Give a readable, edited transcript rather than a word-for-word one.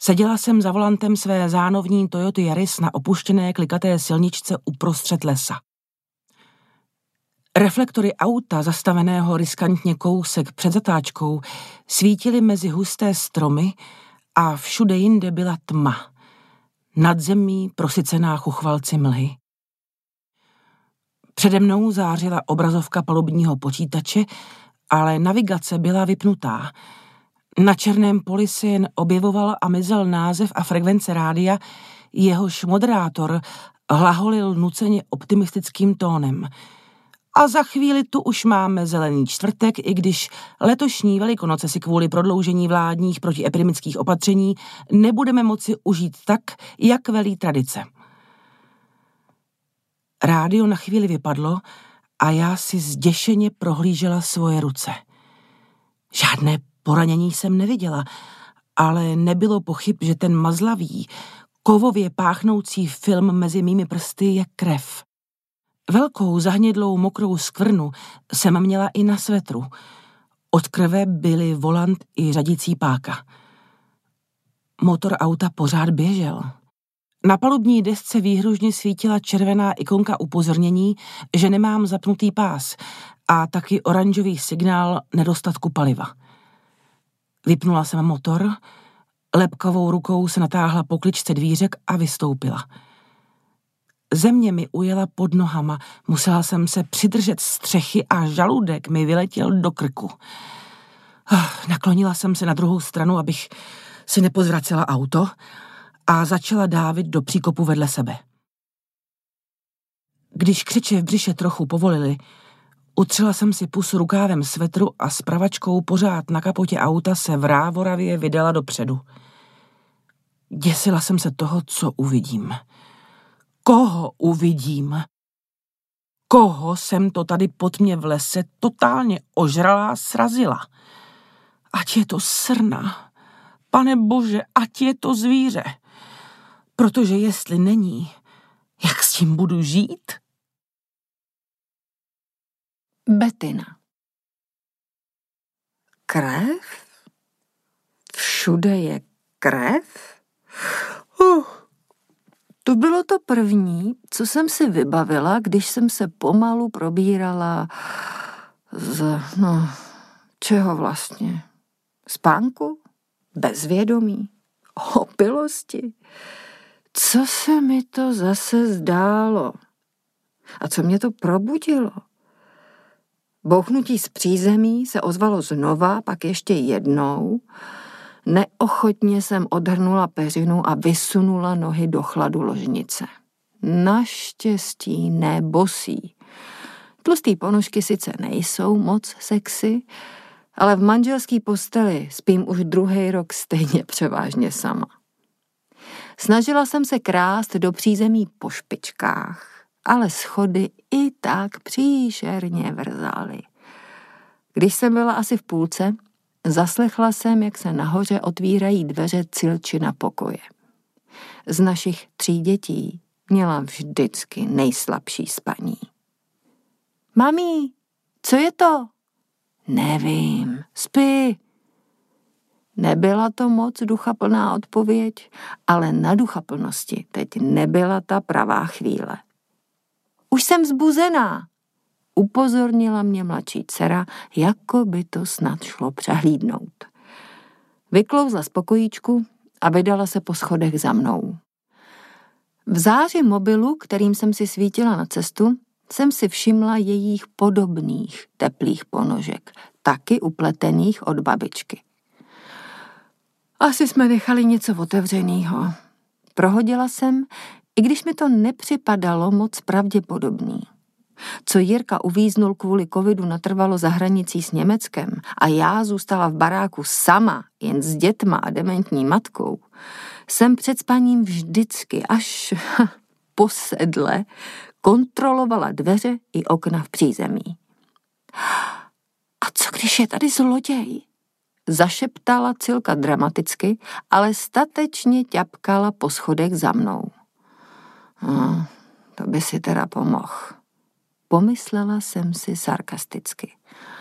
Seděla jsem za volantem své zánovní Toyoty Yaris na opuštěné klikaté silničce uprostřed lesa. Reflektory auta, zastaveného riskantně kousek před zatáčkou, svítily mezi husté stromy a všude jinde byla tma. Nad zemí prosycená chuchvalci mlhy. Přede mnou zářila obrazovka palubního počítače, ale navigace byla vypnutá. Na černém poli se jen objevoval a mizel název a frekvence rádia, jehož moderátor hlaholil nuceně optimistickým tónem. A za chvíli tu už máme zelený čtvrtek, i když letošní Velikonoce si kvůli prodloužení vládních protiepidemických opatření nebudeme moci užít tak, jak velí tradice. Rádio na chvíli vypadlo a já si zděšeně prohlížela svoje ruce. Žádné poranění jsem neviděla, ale nebylo pochyb, že ten mazlavý, kovově páchnoucí film mezi mými prsty je krev. Velkou zahnědlou mokrou skvrnu jsem měla i na svetru. Od krve byly volant i řadicí páka. Motor auta pořád běžel. Na palubní desce výhružně svítila červená ikonka upozornění, že nemám zapnutý pás a taky oranžový signál nedostatku paliva. Vypnula jsem motor, lepkavou rukou se natáhla po kličce dvířek a vystoupila. Země mi ujela pod nohama, musela jsem se přidržet střechy a žaludek mi vyletěl do krku. Naklonila jsem se na druhou stranu, abych si nepozvracela auto a začala dávit do příkopu vedle sebe. Když křeče v břiše trochu povolily, utřela jsem si pusu rukávem svetru a s pravačkou pořád na kapotě auta se vrávoravě vydala dopředu. Děsila jsem se toho, co uvidím. Koho uvidím? Koho jsem to tady pod mě v lese totálně ožralá srazila? Ať je to srna, pane bože, ať je to zvíře. Protože jestli není, jak s tím budu žít? Bettina. Krev? Všude je krev? To bylo to první, co jsem si vybavila, když jsem se pomalu probírala čeho vlastně? Spánku? Bezvědomí? Opilosti? Co se mi to zase zdálo? A co mě to probudilo? Bouchnutí z přízemí se ozvalo znova, pak ještě jednou. Neochotně jsem odhrnula peřinu a vysunula nohy do chladu ložnice. Naštěstí ne bosí. Tlustý ponožky sice nejsou moc sexy, ale v manželský posteli spím už 2. rok stejně převážně sama. Snažila jsem se krást do přízemí po špičkách, ale schody i tak příšerně vrzaly. Když jsem byla asi v půlce, zaslechla jsem, jak se nahoře otvírají dveře Cilčina pokoje. Z našich 3 dětí měla vždycky nejslabší spaní. Mami, co je to? Nevím, spí. Nebyla to moc duchaplná odpověď, ale na duchaplnosti teď nebyla ta pravá chvíle. Už jsem vzbuzená, upozornila mě mladší dcera, jako by to snad šlo přehlídnout. Vyklouzla z pokojíčku a vydala se po schodech za mnou. V záři mobilu, kterým jsem si svítila na cestu, jsem si všimla jejich podobných teplých ponožek, taky upletených od babičky. Asi jsme nechali něco otevřenýho. Prohodila jsem, i když mi to nepřipadalo moc pravděpodobný. Co Jirka uvíznul kvůli covidu natrvalo za hranicí s Německem a já zůstala v baráku sama, jen s dětma a dementní matkou, jsem před spaním vždycky až posedle kontrolovala dveře i okna v přízemí. A co když je tady zloděj? Zašeptala Cilka dramaticky, ale statečně ťapkala po schodech za mnou. To by si teda pomohl. Pomyslela jsem si sarkasticky.